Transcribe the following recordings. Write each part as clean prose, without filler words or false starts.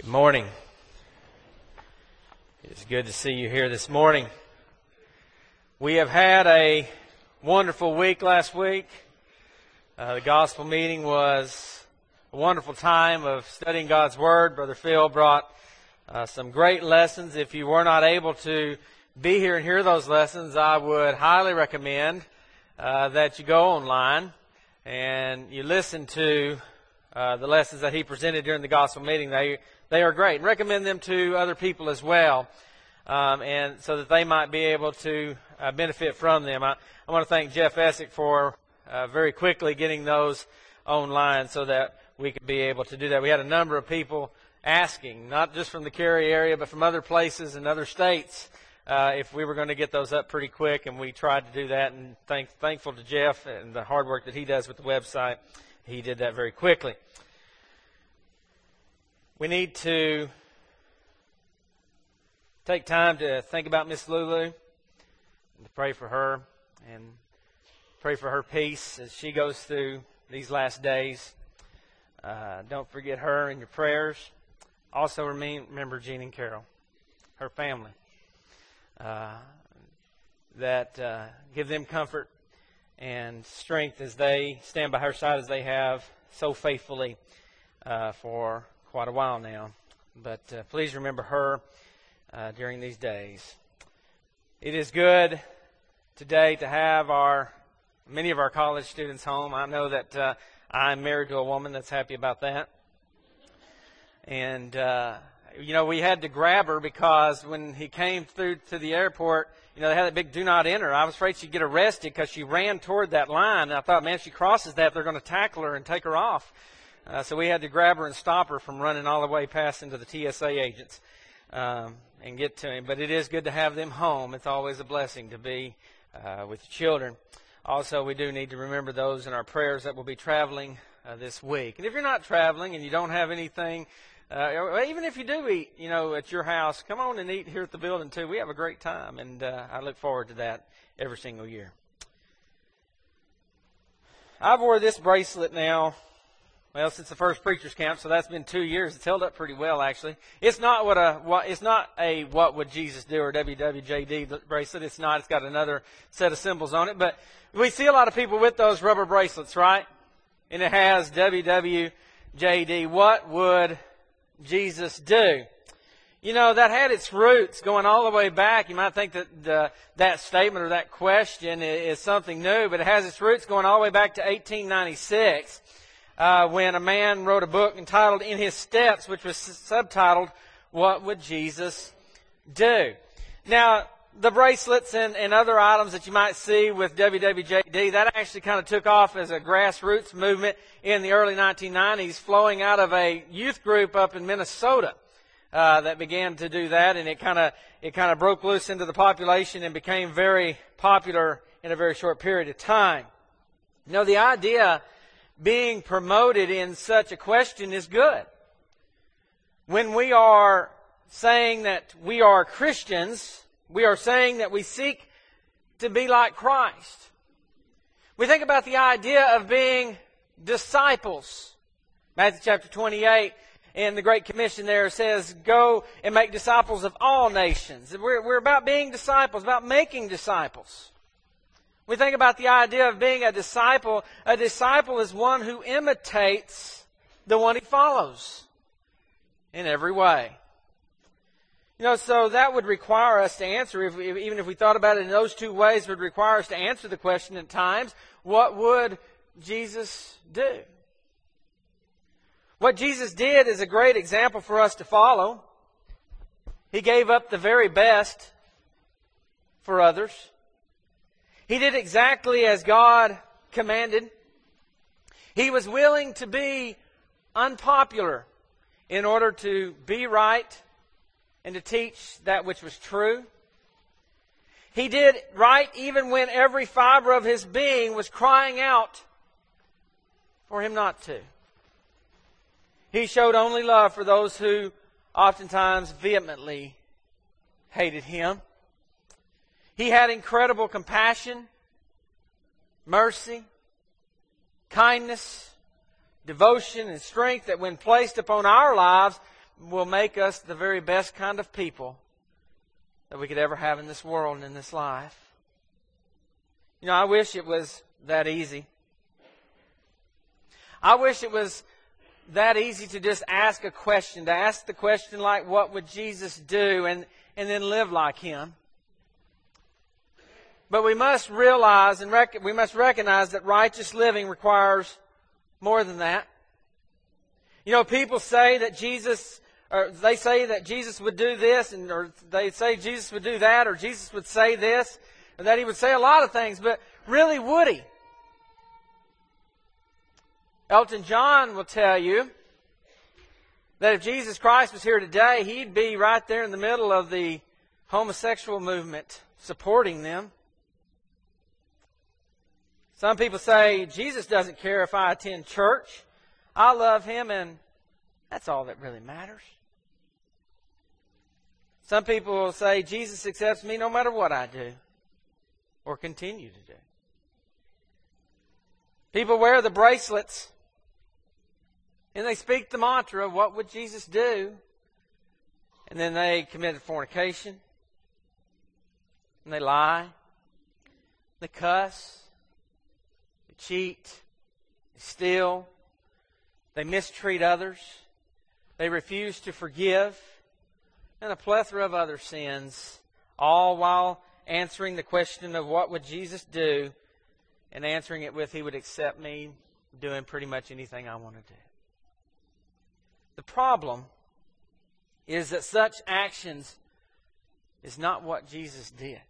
Good morning. It's good to see you here this morning. We have had a wonderful week last week. The gospel meeting was a wonderful time of studying God's Word. Brother Phil brought some great lessons. If you were not able to be here and hear those lessons, I would highly recommend that you go online and you listen to the lessons that he presented during the gospel meeting. They are great, and recommend them to other people as well, and so that they might be able to benefit from them. I want to thank Jeff Essick for very quickly getting those online so that we could be able to do that. We had a number of people asking, not just from the Cary area, but from other places and other states, if we were going to get those up pretty quick, and we tried to do that, and thankful to Jeff and the hard work that he does with the website. He did that very quickly. We need to take time to think about Miss Lulu and to pray for her and pray for her peace as she goes through these last days. Don't forget her in your prayers. Also remember Jean and Carol, her family. Give them comfort and strength as they stand by her side as they have so faithfully for quite a while now. But please remember her during these days. It is good today to have many of our college students home. I know that I'm married to a woman that's happy about that. And, we had to grab her because when he came through to the airport, they had that big do not enter. I was afraid she'd get arrested because she ran toward that line. And I thought, man, if she crosses that, they're going to tackle her and take her off. So we had to grab her and stop her from running all the way past into the TSA agents and get to him. But it is good to have them home. It's always a blessing to be with children. Also, we do need to remember those in our prayers that will be traveling this week. And if you're not traveling and you don't have anything, even if you do eat, at your house, come on and eat here at the building too. We have a great time, and I look forward to that every single year. I've wore this bracelet now, since the first preacher's camp, so that's been 2 years. It's held up pretty well, actually. It's not a what would Jesus do or WWJD bracelet. It's not. It's got another set of symbols on it. But we see a lot of people with those rubber bracelets, right? And it has WWJD. What would Jesus do? That had its roots going all the way back. You might think that that statement or that question is something new, but it has its roots going all the way back to 1896. When a man wrote a book entitled In His Steps, which was subtitled, What Would Jesus Do? Now, the bracelets and other items that you might see with WWJD, that actually kind of took off as a grassroots movement in the early 1990s, flowing out of a youth group up in Minnesota that began to do that, and it kind of broke loose into the population and became very popular in a very short period of time. The idea being promoted in such a question is good. When we are saying that we are Christians, we are saying that we seek to be like Christ. We think about the idea of being disciples. Matthew chapter 28 in the Great Commission there says, go and make disciples of all nations. We're about being disciples, about making disciples. We think about the idea of being a disciple. A disciple is one who imitates the one he follows in every way. So that would require us to answer, even if we thought about it in those two ways, it would require us to answer the question at times, what would Jesus do? What Jesus did is a great example for us to follow. He gave up the very best for others. He did exactly as God commanded. He was willing to be unpopular in order to be right and to teach that which was true. He did right even when every fiber of his being was crying out for him not to. He showed only love for those who oftentimes vehemently hated him. He had incredible compassion, mercy, kindness, devotion, and strength that when placed upon our lives will make us the very best kind of people that we could ever have in this world and in this life. You know, I wish it was that easy. I wish it was that easy to just ask a question, to ask the question like, what would Jesus do, and then live like Him. But we must realize and we must recognize that righteous living requires more than that. You know, people say that Jesus, or they say that Jesus would do this, or they say Jesus would do that, or Jesus would say this, or that He would say a lot of things, but really would He? Elton John will tell you that if Jesus Christ was here today, He'd be right there in the middle of the homosexual movement, supporting them. Some people say, Jesus doesn't care if I attend church. I love Him, and that's all that really matters. Some people will say, Jesus accepts me no matter what I do or continue to do. People wear the bracelets and they speak the mantra, what would Jesus do? And then they commit fornication, and they lie, they cuss, they cheat, they steal, they mistreat others, they refuse to forgive, and a plethora of other sins, all while answering the question of what would Jesus do, and answering it with, He would accept me doing pretty much anything I want to do. The problem is that such actions is not what Jesus did.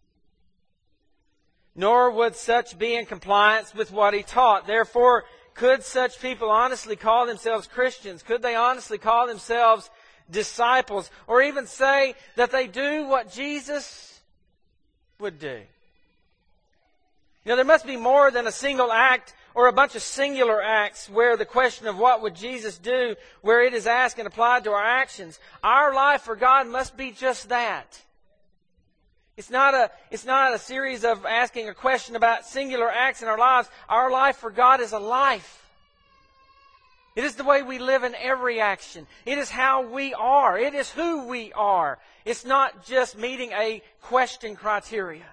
Nor would such be in compliance with what He taught. Therefore, could such people honestly call themselves Christians? Could they honestly call themselves disciples? Or even say that they do what Jesus would do? You know, there must be more than a single act or a bunch of singular acts where the question of what would Jesus do, where it is asked and applied to our actions. Our life for God must be just that. It's not a series of asking a question about singular acts in our lives. Our life for God is a life. It is the way we live in every action. It is how we are. It is who we are. It's not just meeting a question criteria.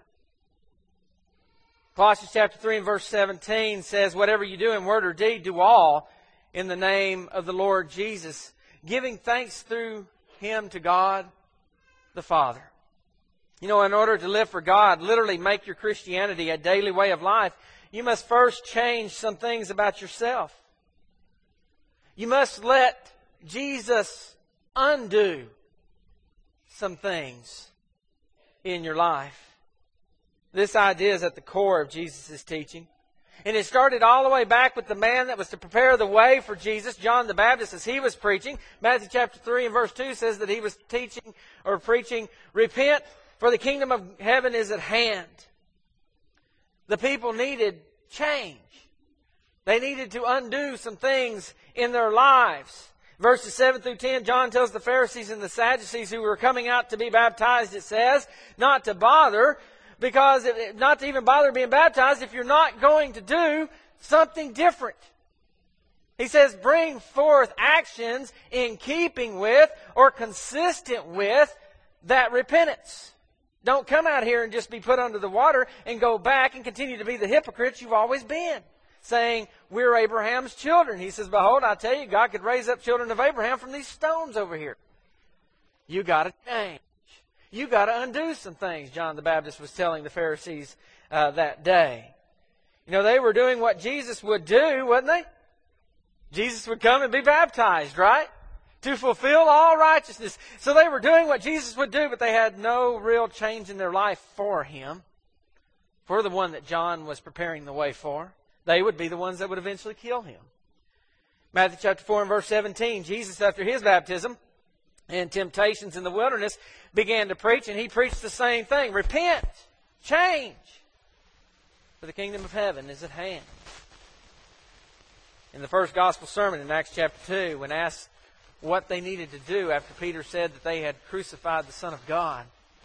Colossians chapter 3 and verse 17 says, whatever you do in word or deed, do all in the name of the Lord Jesus, giving thanks through Him to God the Father. You know, in order to live for God, literally make your Christianity a daily way of life, you must first change some things about yourself. You must let Jesus undo some things in your life. This idea is at the core of Jesus' teaching. And it started all the way back with the man that was to prepare the way for Jesus, John the Baptist, as he was preaching. Matthew chapter 3 and verse 2 says that he was teaching or preaching, repent, for the kingdom of heaven is at hand. The people needed change. They needed to undo some things in their lives. Verses 7 through 10, John tells the Pharisees and the Sadducees who were coming out to be baptized, it says, not to bother, because not to even bother being baptized if you're not going to do something different. He says, bring forth actions in keeping with or consistent with that repentance. Don't come out here and just be put under the water and go back and continue to be the hypocrites you've always been, saying, we're Abraham's children. He says, behold, I tell you, God could raise up children of Abraham from these stones over here. You got to change. You got to undo some things, John the Baptist was telling the Pharisees that day. You know, they were doing what Jesus would do, wasn't they? Jesus would come and be baptized, right? To fulfill all righteousness. So they were doing what Jesus would do, but they had no real change in their life for Him, for the one that John was preparing the way for. They would be the ones that would eventually kill Him. Matthew chapter 4 and verse 17, Jesus, after His baptism and temptations in the wilderness, began to preach, and He preached the same thing. Repent, change, for the kingdom of heaven is at hand. In the first gospel sermon in Acts chapter 2, when asked what they needed to do after Peter said that they had crucified the Son of God,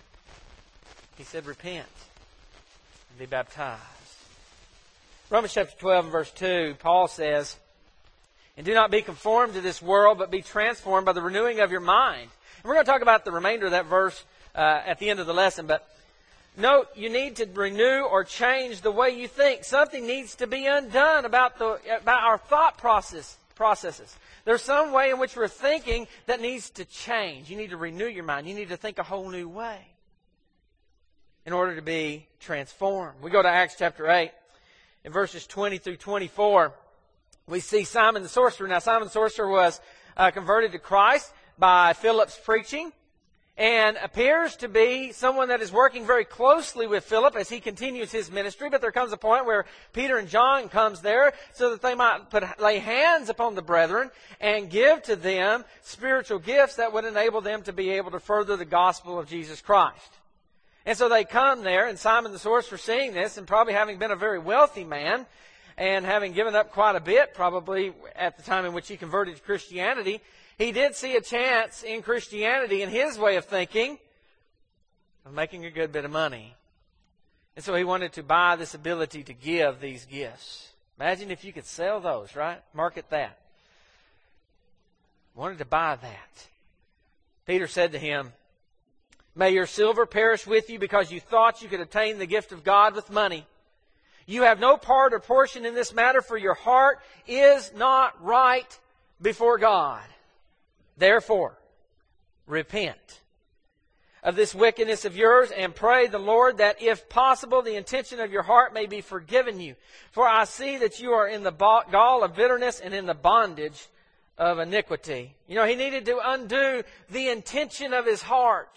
he said, repent and be baptized. Romans chapter 12 and verse 2, Paul says, And do not be conformed to this world, but be transformed by the renewing of your mind. And we're going to talk about the remainder of that verse at the end of the lesson. But note, you need to renew or change the way you think. Something needs to be undone about our thought processes. There's some way in which we're thinking that needs to change. You need to renew your mind. You need to think a whole new way in order to be transformed. We go to Acts chapter 8, in verses 20 through 24. We see Simon the sorcerer. Now, Simon the sorcerer was converted to Christ by Philip's preaching and appears to be someone that is working very closely with Philip as he continues his ministry. But there comes a point where Peter and John comes there so that they might lay hands upon the brethren and give to them spiritual gifts that would enable them to be able to further the gospel of Jesus Christ. And so they come there, and Simon the sorcerer, seeing this, and probably having been a very wealthy man, and having given up quite a bit, probably at the time in which he converted to Christianity, he did see a chance in Christianity, in his way of thinking, of making a good bit of money. And so he wanted to buy this ability to give these gifts. Imagine if you could sell those, right? Market that. Wanted to buy that. Peter said to him, "May your silver perish with you because you thought you could obtain the gift of God with money. You have no part or portion in this matter, for your heart is not right before God. Therefore, repent of this wickedness of yours and pray the Lord that, if possible, the intention of your heart may be forgiven you. For I see that you are in the gall of bitterness and in the bondage of iniquity." You know, he needed to undo the intention of his heart.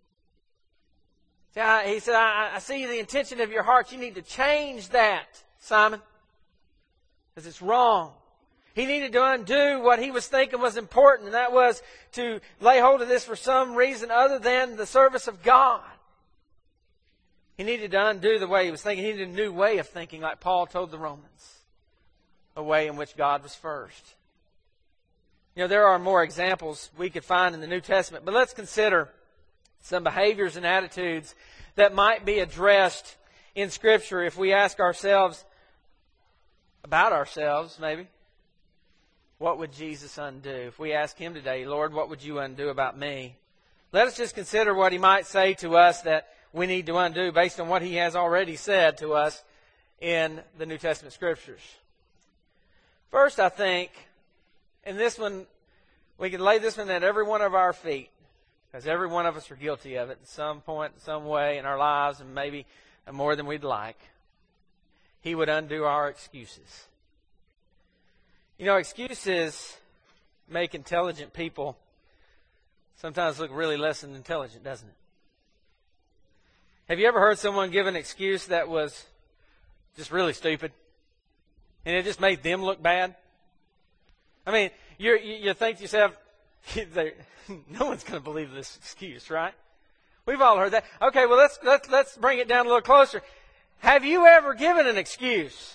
He said, I see the intention of your heart. You need to change that, Simon, because it's wrong. He needed to undo what he was thinking was important, and that was to lay hold of this for some reason other than the service of God. He needed to undo the way he was thinking. He needed a new way of thinking, like Paul told the Romans, a way in which God was first. You know, there are more examples we could find in the New Testament, but let's consider some behaviors and attitudes that might be addressed in Scripture if we ask ourselves about ourselves, maybe. What would Jesus undo? If we ask Him today, "Lord, what would you undo about me?" Let us just consider what He might say to us that we need to undo based on what He has already said to us in the New Testament Scriptures. First, I think, and this one, we can lay this one at every one of our feet, because every one of us are guilty of it at some point, some way in our lives, and maybe more than we'd like. He would undo our excuses. You know, excuses make intelligent people sometimes look really less than intelligent, doesn't it? Have you ever heard someone give an excuse that was just really stupid, and it just made them look bad? I mean, you think to yourself, no one's going to believe this excuse, right? We've all heard that. Okay, well, let's bring it down a little closer. Have you ever given an excuse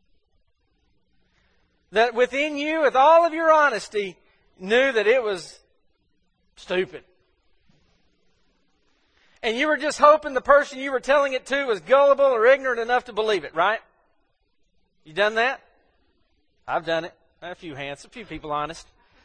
that within you, with all of your honesty, knew that it was stupid? And you were just hoping the person you were telling it to was gullible or ignorant enough to believe it, right? You done that? I've done it. A few hands, a few people honest.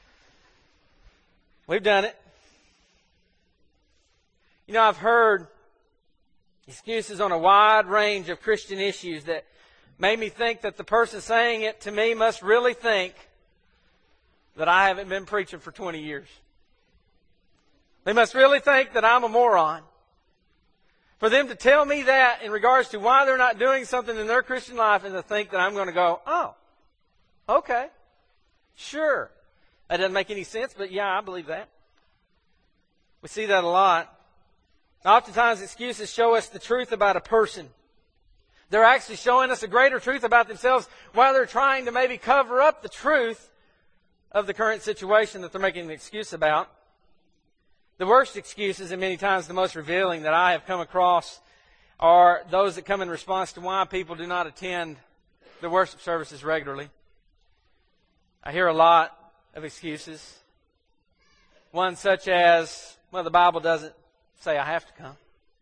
We've done it. You know, I've heard excuses on a wide range of Christian issues that made me think that the person saying it to me must really think that I haven't been preaching for 20 years. They must really think that I'm a moron. For them to tell me that in regards to why they're not doing something in their Christian life, and to think that I'm going to go, "Oh, okay, sure. That doesn't make any sense, but yeah, I believe that." We see that a lot. Oftentimes, excuses show us the truth about a person. They're actually showing us a greater truth about themselves while they're trying to maybe cover up the truth of the current situation that they're making an excuse about. The worst excuses, and many times the most revealing that I have come across, are those that come in response to why people do not attend the worship services regularly. I hear a lot of excuses. One such as, "Well, the Bible doesn't say I have to come."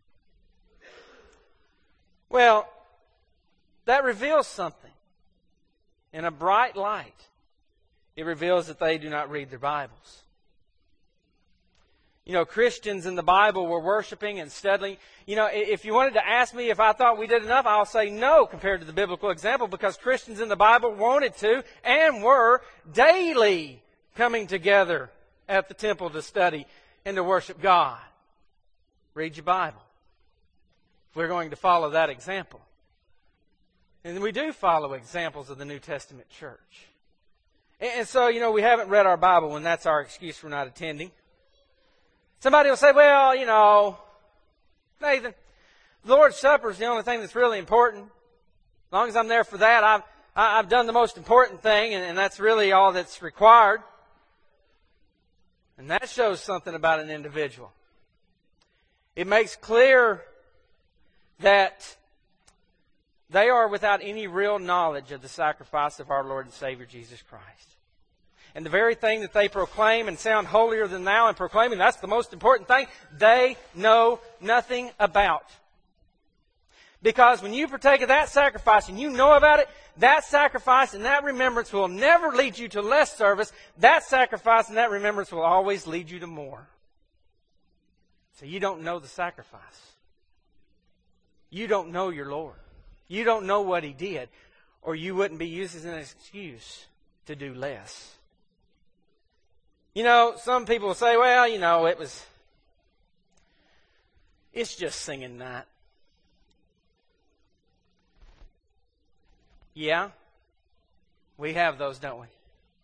Well, that reveals something in a bright light. It reveals that they do not read their Bibles. You know, Christians in the Bible were worshiping and studying. You know, if you wanted to ask me if I thought we did enough, I'll say no compared to the biblical example, because Christians in the Bible wanted to and were daily coming together at the temple to study and to worship God. Read your Bible. We're going to follow that example. And we do follow examples of the New Testament church. And so, you know, we haven't read our Bible, and that's our excuse for not attending. Somebody will say, well, you know, Nathan, the Lord's Supper is the only thing that's really important. As long as I'm there for that, I've done the most important thing, and that's really all that's required. And that shows something about an individual. It makes clear that they are without any real knowledge of the sacrifice of our Lord and Savior Jesus Christ. And the very thing that they proclaim and sound holier than thou and proclaiming, that's the most important thing, they know nothing about. Because when you partake of that sacrifice and you know about it, that sacrifice and that remembrance will never lead you to less service. That sacrifice and that remembrance will always lead you to more. So you don't know the sacrifice. You don't know your Lord. You don't know what He did, or you wouldn't be used as an excuse to do less. You know, some people will say, well, you know, it's just singing night. Yeah, we have those, don't we?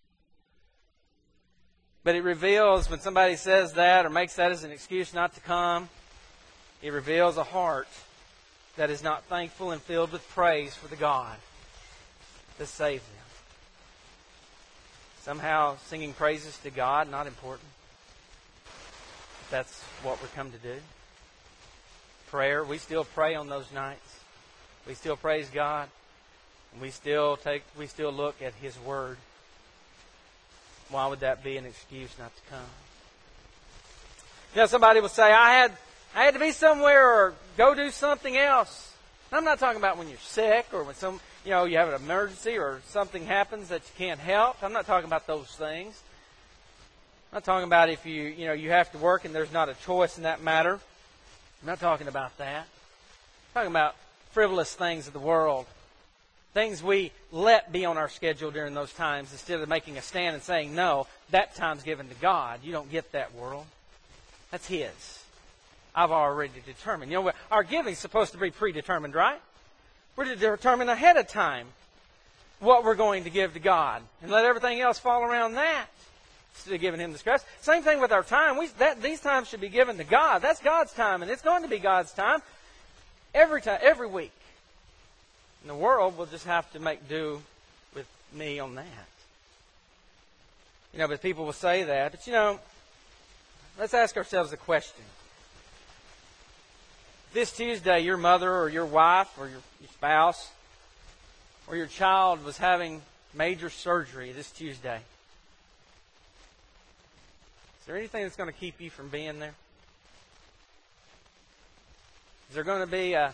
But it reveals, when somebody says that or makes that as an excuse not to come, it reveals a heart that is not thankful and filled with praise for the God that saved them. Somehow singing praises to God, not important. That's what we're come to do. Prayer, we still pray on those nights. We still praise God. And we still look at His Word. Why would that be an excuse not to come? You know, somebody will say, I had to be somewhere or go do something else. And I'm not talking about when you're sick or when you have an emergency or something happens that you can't help. I'm not talking about those things. I'm not talking about if you have to work and there's not a choice in that matter. I'm not talking about that. I'm talking about frivolous things of the world. Things we let be on our schedule during those times instead of making a stand and saying, no, that time's given to God. You don't get that world. That's His. I've already determined. You know, our giving's supposed to be predetermined, right? We're to determine ahead of time what we're going to give to God and let everything else fall around that instead of giving Him the stress. Same thing with our time. These times should be given to God. That's God's time, and it's going to be God's time every week. And the world will just have to make do with me on that. You know, but people will say that. But, you know, let's ask ourselves a question. This Tuesday, your mother or your wife or your spouse or your child was having major surgery this Tuesday. Is there anything that's going to keep you from being there? Is there going to be a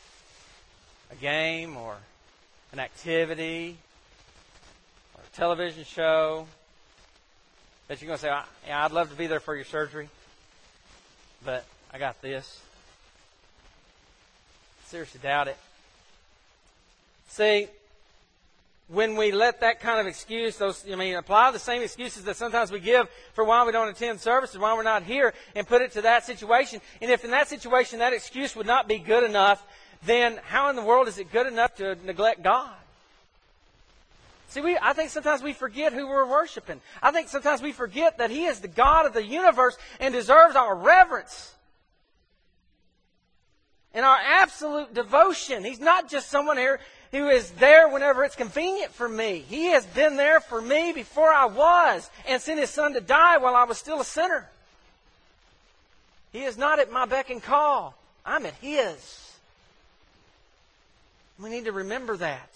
game or an activity or a television show that you're going to say, yeah, I'd love to be there for your surgery, but I got this? Seriously doubt it. See, when we let that kind of excuse, apply the same excuses that sometimes we give for why we don't attend services, why we're not here, and put it to that situation. And if in that situation that excuse would not be good enough, then how in the world is it good enough to neglect God? See, I think sometimes we forget who we're worshiping. I think sometimes we forget that He is the God of the universe and deserves our reverence and our absolute devotion. He's not just someone here who is there whenever it's convenient for me. He has been there for me before I was and sent His Son to die while I was still a sinner. He is not at my beck and call. I'm at His. We need to remember that.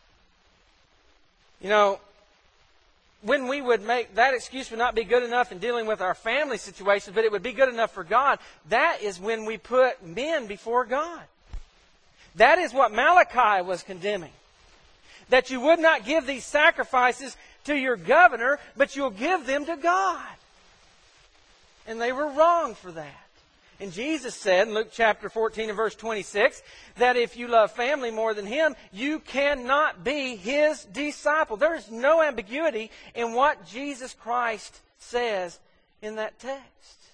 You know, when we would make that excuse would not be good enough in dealing with our family situations, but it would be good enough for God, that is when we put men before God. That is what Malachi was condemning. That you would not give these sacrifices to your governor, but you'll give them to God. And they were wrong for that. And Jesus said in Luke chapter 14 and verse 26 that if you love family more than Him, you cannot be His disciple. There is no ambiguity in what Jesus Christ says in that text.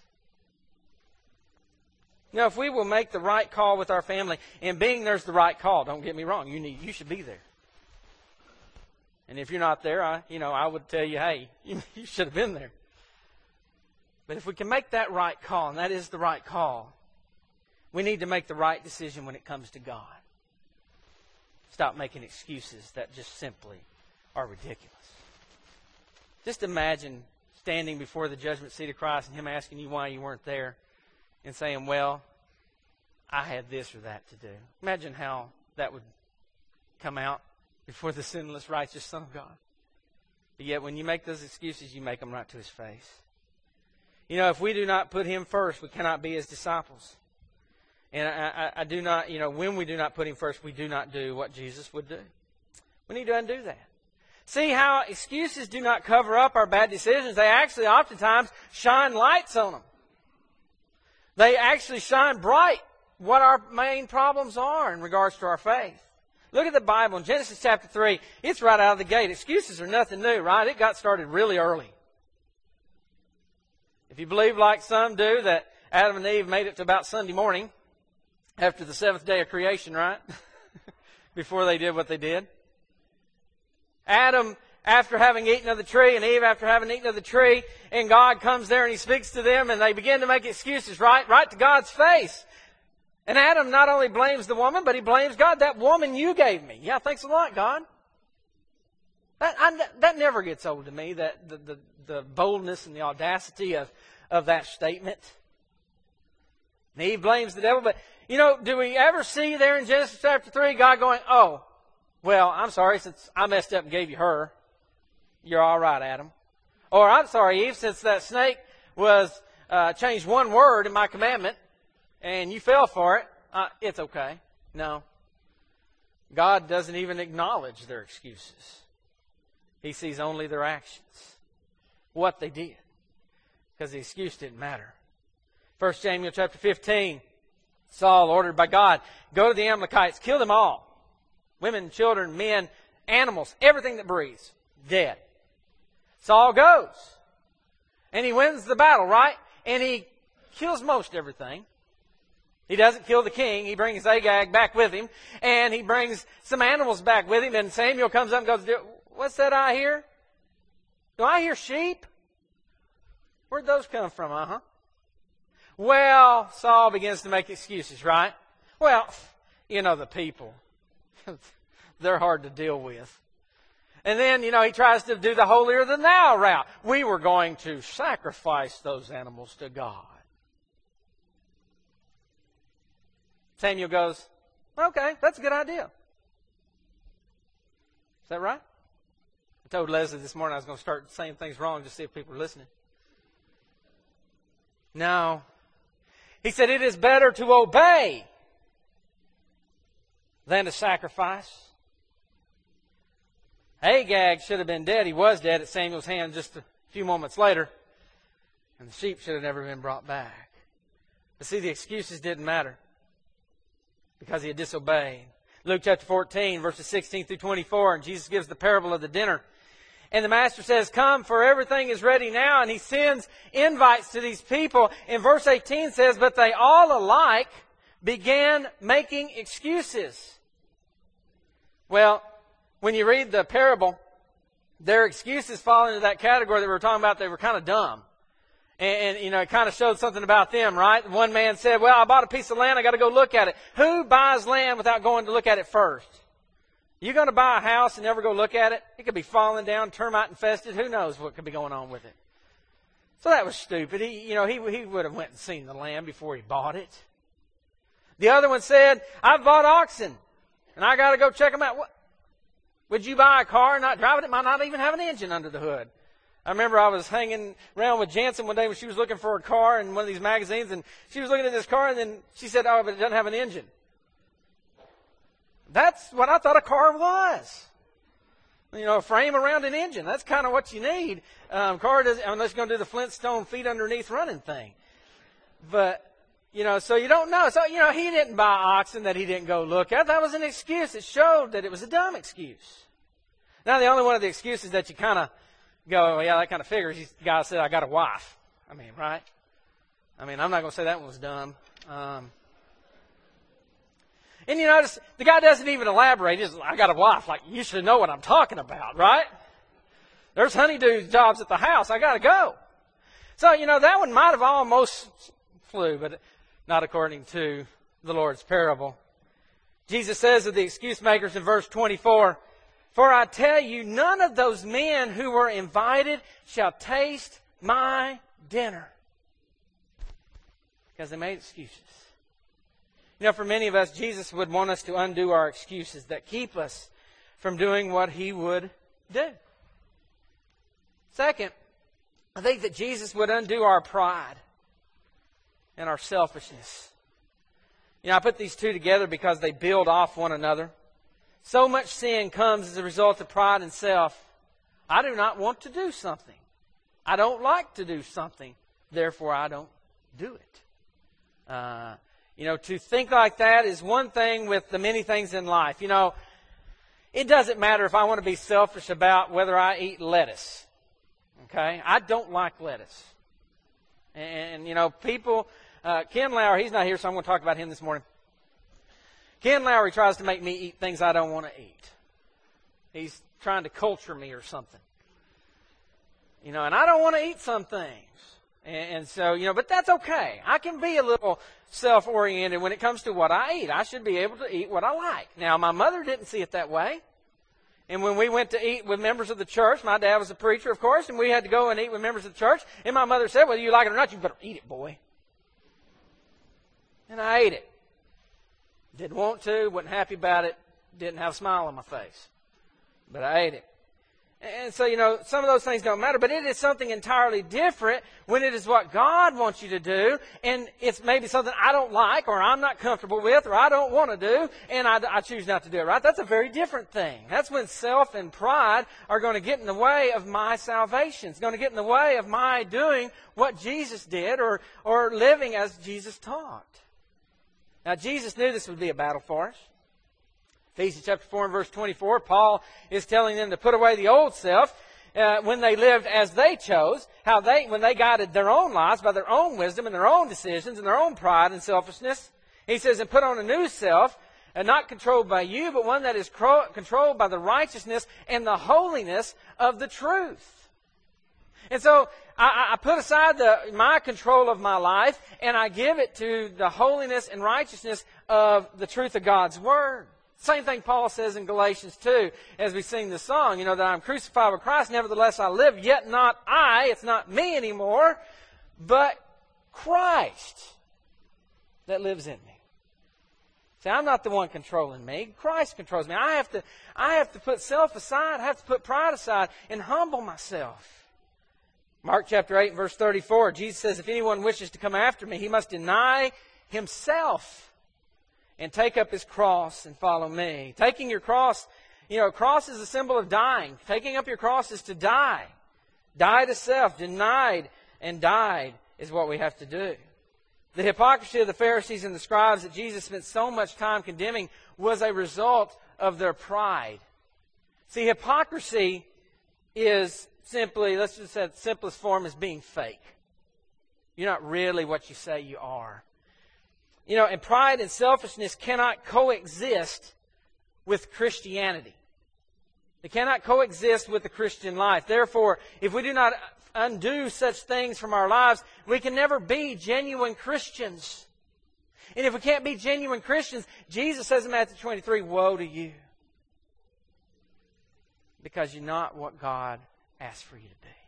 Now, if we will make the right call with our family, and being there's the right call, don't get me wrong, you should be there. And if you're not there, I would tell you, hey, you should have been there. But if we can make that right call, and that is the right call, we need to make the right decision when it comes to God. Stop making excuses that just simply are ridiculous. Just imagine standing before the judgment seat of Christ and Him asking you why you weren't there and saying, well, I had this or that to do. Imagine how that would come out before the sinless, righteous Son of God. But yet when you make those excuses, you make them right to His face. You know, if we do not put Him first, we cannot be His disciples. And I do not, when we do not put Him first, we do not do what Jesus would do. We need to undo that. See how excuses do not cover up our bad decisions. They actually oftentimes shine lights on them. They actually shine bright what our main problems are in regards to our faith. Look at the Bible in Genesis chapter 3. It's right out of the gate. Excuses are nothing new, right? It got started really early. If you believe like some do that Adam and Eve made it to about Sunday morning after the seventh day of creation, right? Before they did what they did. Adam, after having eaten of the tree, and Eve after having eaten of the tree, and God comes there and He speaks to them, and they begin to make excuses, right to God's face. And Adam not only blames the woman, but he blames God. That woman you gave me. Yeah, thanks a lot, God. That never gets old to me, that the boldness and the audacity of that statement. And Eve blames the devil, but, do we ever see there in Genesis chapter 3, God going, oh, well, I'm sorry, since I messed up and gave you her, you're all right, Adam. Or, I'm sorry, Eve, since that snake was changed one word in my commandment, and you fell for it, it's okay. No. God doesn't even acknowledge their excuses. He sees only their actions. What they did. Because the excuse didn't matter. 1 Samuel chapter 15. Saul, ordered by God, go to the Amalekites, kill them all. Women, children, men, animals, everything that breathes. Dead. Saul goes. And he wins the battle, right? And he kills most everything. He doesn't kill the king. He brings Agag back with him. And he brings some animals back with him. And Samuel comes up and goes, what's that I hear? Do I hear sheep? Where'd those come from? Well, Saul begins to make excuses, right? Well, the people. They're hard to deal with. And then, he tries to do the holier than thou route. We were going to sacrifice those animals to God. Samuel goes, okay, that's a good idea. Is that right? I told Leslie this morning I was going to start saying things wrong just to see if people are listening. No. He said it is better to obey than to sacrifice. Agag should have been dead. He was dead at Samuel's hand just a few moments later. And the sheep should have never been brought back. But see, the excuses didn't matter because he had disobeyed. Luke chapter 14, verses 16 through 24, and Jesus gives the parable of the dinner. And the master says, come, for everything is ready now. And he sends invites to these people. And verse 18 says, but they all alike began making excuses. Well, when you read the parable, their excuses fall into that category that we were talking about. They were kind of dumb. And it kind of showed something about them, right? One man said, well, I bought a piece of land. I got to go look at it. Who buys land without going to look at it first? You going to buy a house and never go look at it? It could be falling down, termite infested. Who knows what could be going on with it? So that was stupid. He would have went and seen the land before he bought it. The other one said, I've bought oxen and I got to go check them out. What? Would you buy a car and not drive it? It might not even have an engine under the hood. I remember I was hanging around with Jansen one day when she was looking for a car in one of these magazines, and she was looking at this car, and then she said, oh, but it doesn't have an engine. That's what I thought a car was. A frame around an engine. That's kind of what you need. Car doesn't, unless you're going to do the Flintstone feet underneath running thing. But, so you don't know. So, he didn't buy oxen that he didn't go look at. That was an excuse. It showed that it was a dumb excuse. Now, the only one of the excuses that you kind of go, well, yeah, that kind of figures. The guy said, I got a wife. Right? I'm not going to say that one was dumb. And you notice, the guy doesn't even elaborate. He's like, I got a wife. Like, you should know what I'm talking about, right? There's honeydew jobs at the house. I got to go. So, that one might have almost flew, but not according to the Lord's parable. Jesus says of the excuse makers in verse 24, for I tell you, none of those men who were invited shall taste my dinner. Because they made excuses. For many of us, Jesus would want us to undo our excuses that keep us from doing what He would do. Second, I think that Jesus would undo our pride and our selfishness. I put these two together because they build off one another. So much sin comes as a result of pride and self. I do not want to do something. I don't like to do something. Therefore, I don't do it. To think like that is one thing with the many things in life. It doesn't matter if I want to be selfish about whether I eat lettuce. Okay? I don't like lettuce. And people, Ken Lowry, he's not here, so I'm going to talk about him this morning. Ken Lowry tries to make me eat things I don't want to eat. He's trying to culture me or something. And I don't want to eat some things. And so, but that's okay. I can be a little self-oriented when it comes to what I eat. I should be able to eat what I like. Now, my mother didn't see it that way. And when we went to eat with members of the church, my dad was a preacher, of course, and we had to go and eat with members of the church. And my mother said, whether you like it or not, you better eat it, boy. And I ate it. Didn't want to, wasn't happy about it, didn't have a smile on my face. But I ate it. And so, some of those things don't matter, but it is something entirely different when it is what God wants you to do, and it's maybe something I don't like, or I'm not comfortable with, or I don't want to do, and I choose not to do it, right? That's a very different thing. That's when self and pride are going to get in the way of my salvation. It's going to get in the way of my doing what Jesus did, or living as Jesus taught. Now, Jesus knew this would be a battle for us. Ephesians chapter 4 and verse 24, Paul is telling them to put away the old self when they lived as they chose, when they guided their own lives by their own wisdom and their own decisions and their own pride and selfishness. He says, and put on a new self, not controlled by you, but one that is controlled by the righteousness and the holiness of the truth. And so I put aside my control of my life and I give it to the holiness and righteousness of the truth of God's Word. Same thing Paul says in Galatians 2 as we sing the song, that I'm crucified with Christ, nevertheless I live, yet not I, it's not me anymore, but Christ that lives in me. See, I'm not the one controlling me. Christ controls me. I have to put self aside, I have to put pride aside and humble myself. Mark chapter 8 verse 34, Jesus says, if anyone wishes to come after me, he must deny himself and take up his cross and follow me. Taking your cross, a cross is a symbol of dying. Taking up your cross is to die. Die to self, denied and died is what we have to do. The hypocrisy of the Pharisees and the scribes that Jesus spent so much time condemning was a result of their pride. See, hypocrisy is simply, let's just say the simplest form is being fake. You're not really what you say you are. And pride and selfishness cannot coexist with Christianity. They cannot coexist with the Christian life. Therefore, if we do not undo such things from our lives, we can never be genuine Christians. And if we can't be genuine Christians, Jesus says in Matthew 23, woe to you. Because you're not what God asked for you to be.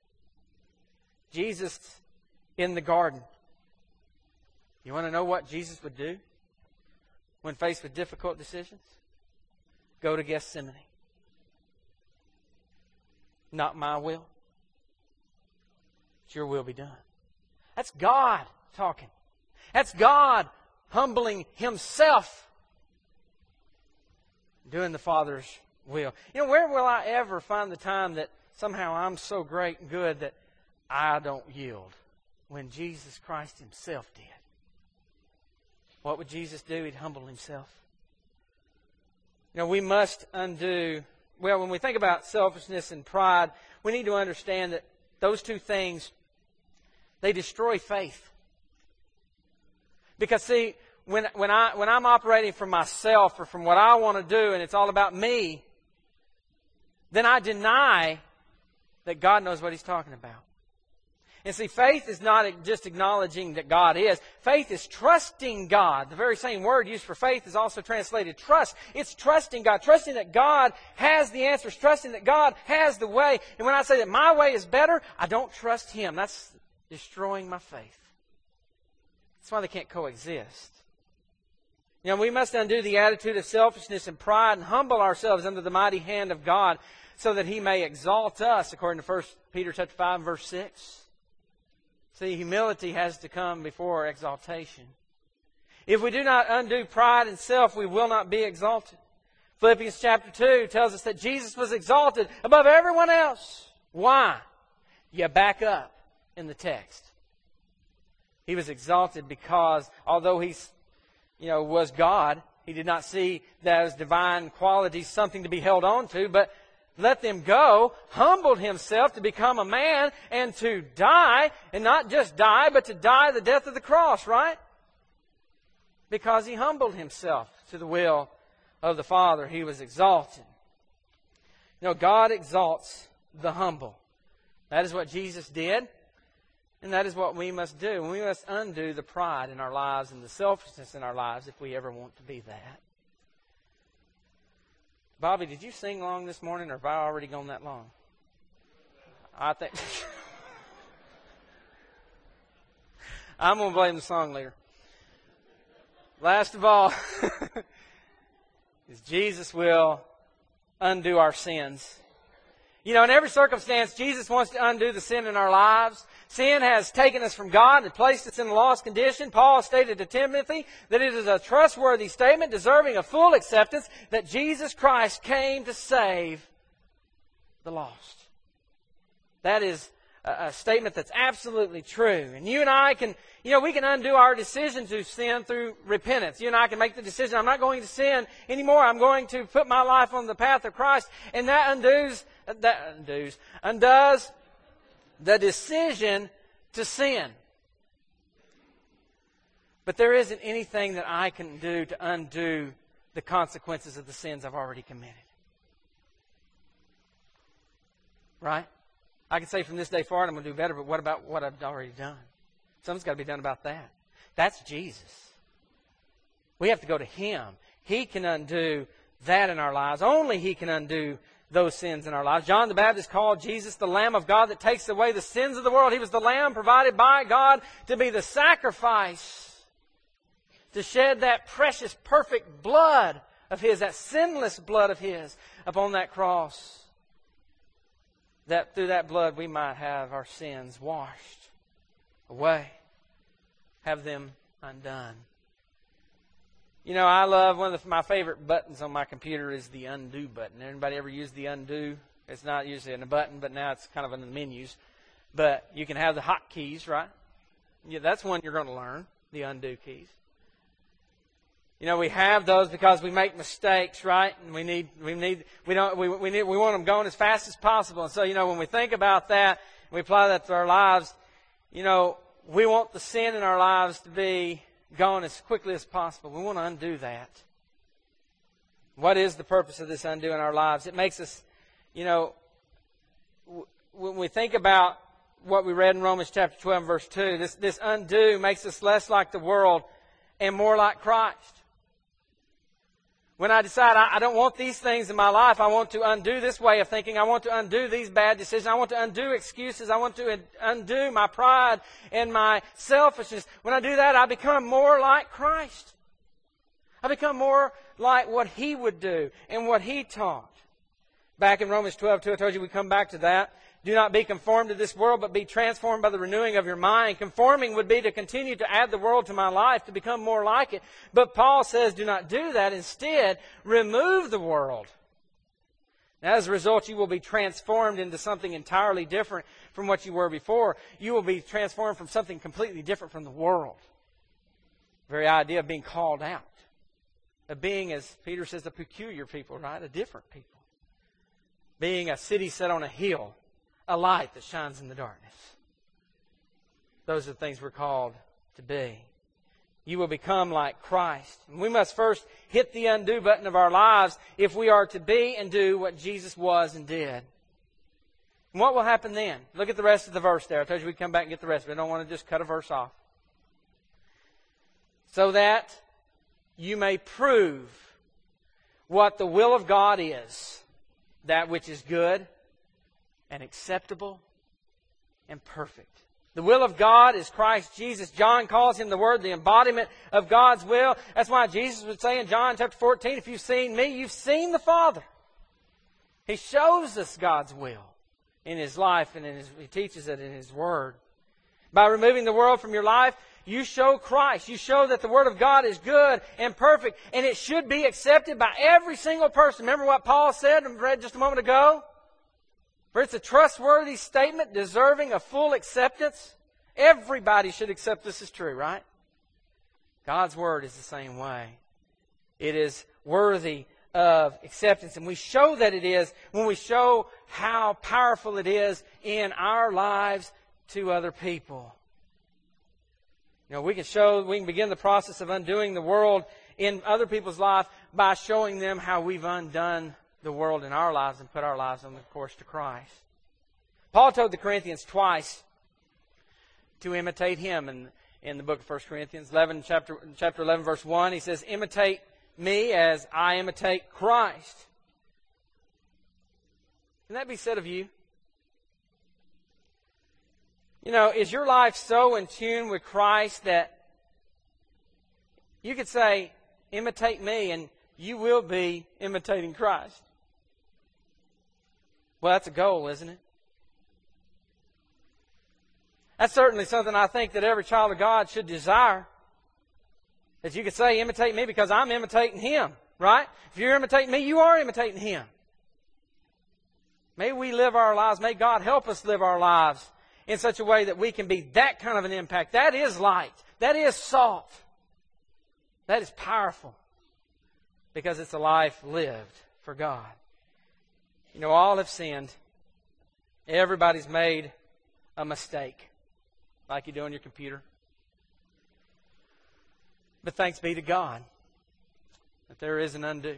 Jesus in the garden. You want to know what Jesus would do when faced with difficult decisions? Go to Gethsemane. Not my will. It's your will be done. That's God talking. That's God humbling Himself, doing the Father's will. You know, where will I ever find the time that somehow I'm so great and good that I don't yield? When Jesus Christ Himself did. What would Jesus do? He'd humble Himself. You know, we must undo... Well, when we think about selfishness and pride, we need to understand that those two things, they destroy faith. Because see, when I'm operating from myself or from what I want to do and it's all about me, then I deny that God knows what He's talking about. And see, faith is not just acknowledging that God is. Faith is trusting God. The very same word used for faith is also translated trust. It's trusting God. Trusting that God has the answers. Trusting that God has the way. And when I say that my way is better, I don't trust Him. That's destroying my faith. That's why they can't coexist. You know, we must undo the attitude of selfishness and pride and humble ourselves under the mighty hand of God so that He may exalt us, according to 1 Peter chapter 5 and verse 6. See, humility has to come before exaltation. If we do not undo pride and self, we will not be exalted. Philippians chapter 2 tells us that Jesus was exalted above everyone else. Why? You back up in the text. He was exalted because although He was God, He did not see those divine qualities something to be held on to, but let them go, humbled Himself to become a man and to die, and not just die, but to die the death of the cross, right? Because He humbled Himself to the will of the Father. He was exalted. You know, God exalts the humble. That is what Jesus did, and that is what we must do. We must undo the pride in our lives and the selfishness in our lives if we ever want to be that. Bobby, did you sing long this morning, or have I already gone that long? I think... I'm going to blame the song leader. Last of all, is Jesus will undo our sins. You know, in every circumstance, Jesus wants to undo the sin in our lives. Sin has taken us from God and placed us in a lost condition. Paul stated to Timothy that it is a trustworthy statement deserving of full acceptance that Jesus Christ came to save the lost. That is a statement that's absolutely true. And you and I can, we can undo our decision to sin through repentance. You and I can make the decision, I'm not going to sin anymore. I'm going to put my life on the path of Christ. And that undoes the decision to sin. But there isn't anything that I can do to undo the consequences of the sins I've already committed. Right? I can say from this day forward I'm going to do better, but what about what I've already done? Something's got to be done about that. That's Jesus. We have to go to Him. He can undo that in our lives. Only He can undo those sins in our lives. John the Baptist called Jesus the Lamb of God that takes away the sins of the world. He was the Lamb provided by God to be the sacrifice, to shed that precious, perfect blood of His, that sinless blood of His upon that cross. That through that blood we might have our sins washed away, have them undone. You know, I love one of my favorite buttons on my computer is the undo button. Anybody ever use the undo? It's not usually in a button, but now it's kind of in the menus. But you can have the hotkeys, right? Yeah, that's one you're going to learn, the undo keys. You know, we have those because we make mistakes, right? And we want them going as fast as possible. And so, when we think about that, and we apply that to our lives, we want the sin in our lives to be gone as quickly as possible. We want to undo that. What is the purpose of this undo in our lives? It makes us, when we think about what we read in Romans chapter 12, verse 2, this undo makes us less like the world and more like Christ. When I decide I don't want these things in my life, I want to undo this way of thinking. I want to undo these bad decisions. I want to undo excuses. I want to undo my pride and my selfishness. When I do that, I become more like Christ. I become more like what He would do and what He taught. Back in Romans 12:2, I told you we come back to that. Do not be conformed to this world, but be transformed by the renewing of your mind. Conforming would be to continue to add the world to my life, to become more like it. But Paul says, do not do that. Instead, remove the world And as a result, you will be transformed into something entirely different from what you were before. You will be transformed from something completely different from the world. The very idea of being called out. Of being, as Peter says, a peculiar people, right? A different people. Being a city set on a hill. A light that shines in the darkness. Those are the things we're called to be. You will become like Christ. And we must first hit the undo button of our lives if we are to be and do what Jesus was and did. And what will happen then? Look at the rest of the verse there. I told you we'd come back and get the rest, but I don't want to just cut a verse off. So that you may prove what the will of God is, that which is good and acceptable and perfect. The will of God is Christ Jesus. John calls Him the Word, the embodiment of God's will. That's why Jesus would say in John chapter 14, if you've seen me, you've seen the Father. He shows us God's will in His life, and He teaches it in His Word. By removing the world from your life, you show Christ. You show that the Word of God is good and perfect, and it should be accepted by every single person. Remember what Paul said and read just a moment ago? For it's a trustworthy statement deserving of full acceptance. Everybody should accept this as true, right? God's Word is the same way. It is worthy of acceptance. And we show that it is when we show how powerful it is in our lives to other people. You know, we can begin the process of undoing the world in other people's life by showing them how we've undone the world in our lives and put our lives on the course to Christ. Paul told the Corinthians twice to imitate him in the book of 1 Corinthians. Chapter 11, verse 1, he says, imitate me as I imitate Christ. Can that be said of you? You know, is your life so in tune with Christ that you could say, imitate me, and you will be imitating Christ? Well, that's a goal, isn't it? That's certainly something I think that every child of God should desire. That you could say, imitate me because I'm imitating Him, right? If you're imitating me, you are imitating Him. May we live our lives, may God help us live our lives in such a way that we can be that kind of an impact. That is light. That is salt. That is powerful. Because it's a life lived for God. You know, all have sinned. Everybody's made a mistake. Like you do on your computer. But thanks be to God that there is an undo.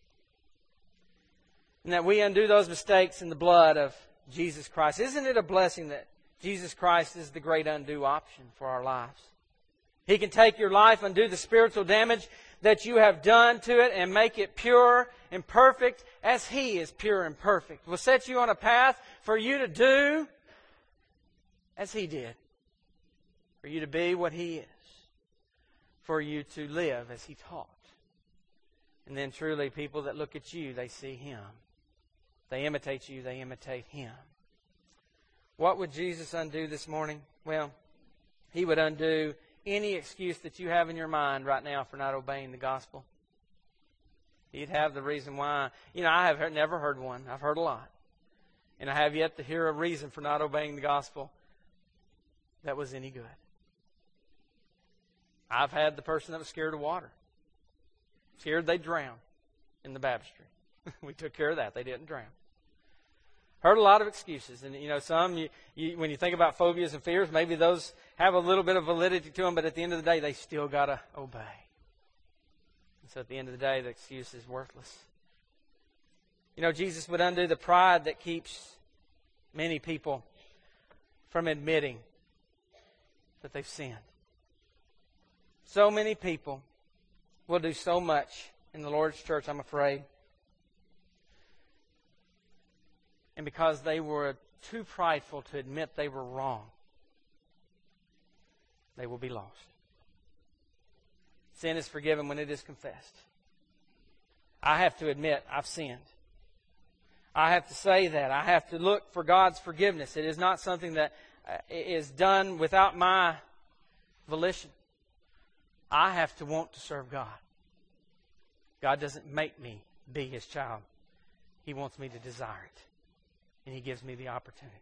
And that we undo those mistakes in the blood of Jesus Christ. Isn't it a blessing that Jesus Christ is the great undo option for our lives? He can take your life, undo the spiritual damage that you have done to it, and make it pure and perfect as He is pure and perfect. Will set you on a path for you to do as He did. For you to be what He is. For you to live as He taught. And then truly, people that look at you, they see Him. They imitate you, they imitate Him. What would Jesus undo this morning? Well, He would undo any excuse that you have in your mind right now for not obeying the gospel. He'd have the reason why. You know, I have never heard one. I've heard a lot. And I have yet to hear a reason for not obeying the gospel that was any good. I've had the person that was scared of water. Scared they'd drown in the baptistry. We took care of that. They didn't drown. Heard a lot of excuses. And, you know, some, when you think about phobias and fears, maybe those have a little bit of validity to them, but at the end of the day, they still got to obey. And so at the end of the day, the excuse is worthless. You know, Jesus would undo the pride that keeps many people from admitting that they've sinned. So many people will do so much in the Lord's church, I'm afraid. And because they were too prideful to admit they were wrong, they will be lost. Sin is forgiven when it is confessed. I have to admit I've sinned. I have to say that. I have to look for God's forgiveness. It is not something that is done without my volition. I have to want to serve God. God doesn't make me be His child. He wants me to desire it. And He gives me the opportunity.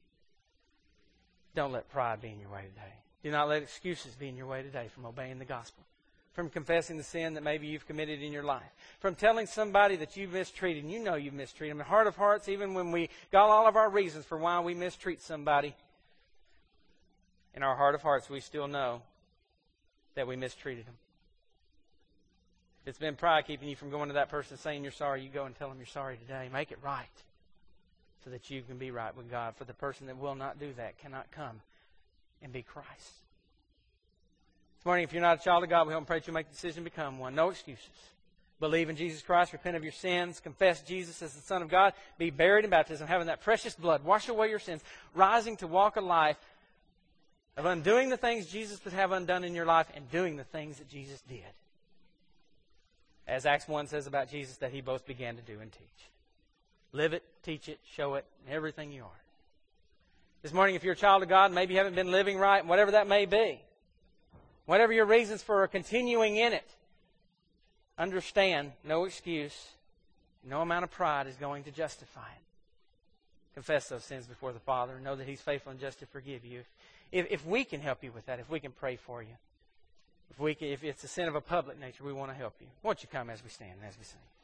Don't let pride be in your way today. Do not let excuses be in your way today from obeying the gospel, from confessing the sin that maybe you've committed in your life, from telling somebody that you've mistreated, and you know you've mistreated them. In heart of hearts, even when we got all of our reasons for why we mistreat somebody, in our heart of hearts, we still know that we mistreated them. If it's been pride keeping you from going to that person and saying you're sorry, you go and tell them you're sorry today. Make it right so that you can be right with God. For the person that will not do that cannot come and be Christ. This morning, if you're not a child of God, we hope and pray that you make the decision to become one. No excuses. Believe in Jesus Christ, repent of your sins, confess Jesus as the Son of God, be buried in baptism, having that precious blood wash away your sins, rising to walk a life of undoing the things Jesus would have undone in your life and doing the things that Jesus did. As Acts 1 says about Jesus, that He both began to do and teach. Live it, teach it, show it, and everything you are. This morning, if you're a child of God, maybe you haven't been living right, whatever that may be, whatever your reasons for continuing in it, understand, no excuse, no amount of pride is going to justify it. Confess those sins before the Father. Know that He's faithful and just to forgive you. If we can help you with that, if we can pray for you, if it's a sin of a public nature, we want to help you. Won't you come as we stand and as we sing?